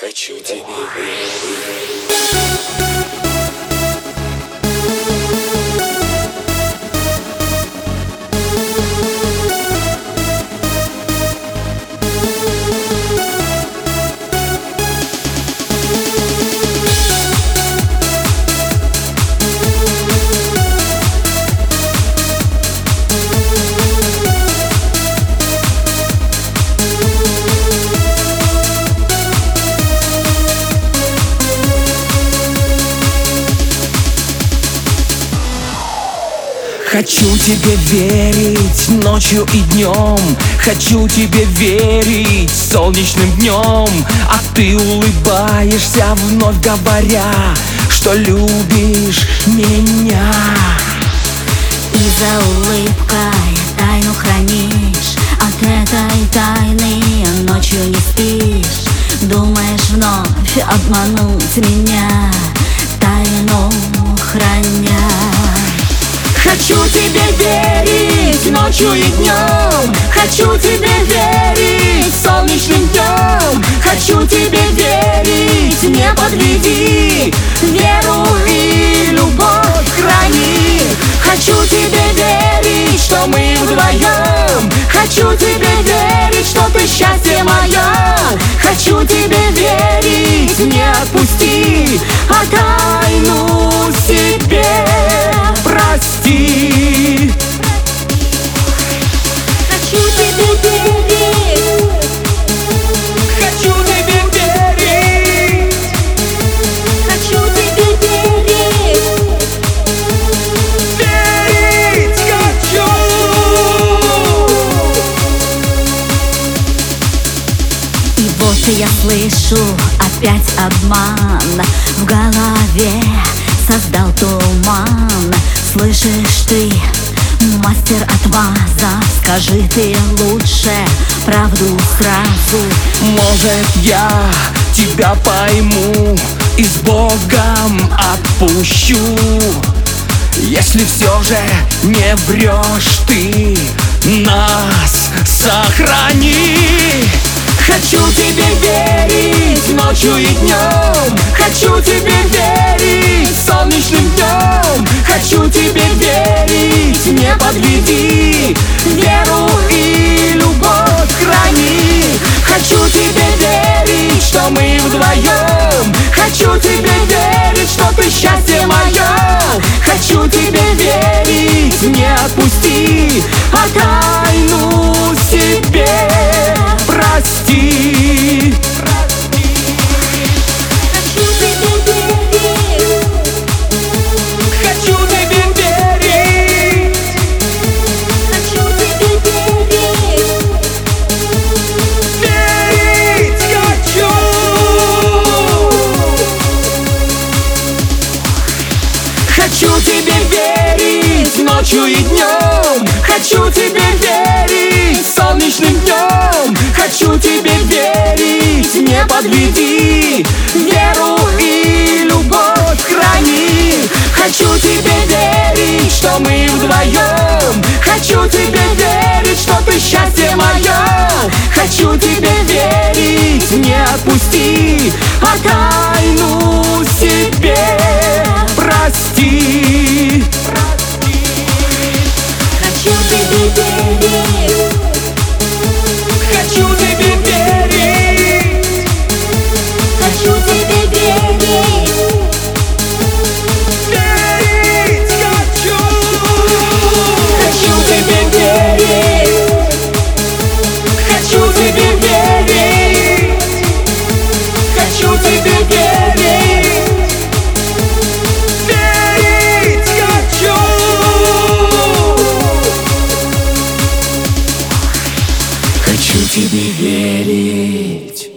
Хочу тебе верить. Хочу тебе верить ночью и днем, хочу тебе верить солнечным днем. А ты улыбаешься, вновь говоря, что любишь меня. И за улыбкой тайну хранишь, от этой тайны ночью не спишь. Думаешь вновь обмануть меня, тайну храня. Хочу тебе верить ночью и днем, хочу тебе верить солнечным днем. Хочу тебе верить, не подведи, веру и любовь храни. Хочу тебе верить, что мы вдвоем, хочу тебе верить, что ты счастье мое. Хочу тебе верить, не отпусти, а тайну себе прости. Хочу тебе верить, Хочу тебе верить, хочу тебе верить. верить хочу. И вот я слышу опять обман, в голове создал туман. Слышишь ты, мастер отмаза, скажи ты лучше правду сразу. Может, я тебя пойму и с Богом отпущу, если все же не врешь ты, нас сохрани. Хочу тебе верить ночью и днем, хочу тебе верить солнечным днем. Хочу тебе верить, не подведи, веру и любовь храни. Хочу тебе верить, что мы вдвоем, хочу тебе верить, что ты счастье мое. Хочу тебе верить, не отпусти, а тайну себе прости. Хочу тебе верить, Хочу тебе верить, хочу тебе верить. верить хочу. Хочу тебе верить ночью и днем, хочу тебе верить солнечным днем. Хочу тебе верить, не подведи, веру и любовь храни. Хочу тебе верить, что мы вдвоем, хочу тебе верить, что ты счастье мое. Хочу тебе верить, не отпусти, а тайну себе прости. Хочу тебе верить, Хочу тебе верить, хочу тебе верить. верить хочу. Хочу тебе верить, Хочу тебе верить, хочу тебе верить. верить хочу. Хочу тебе верить.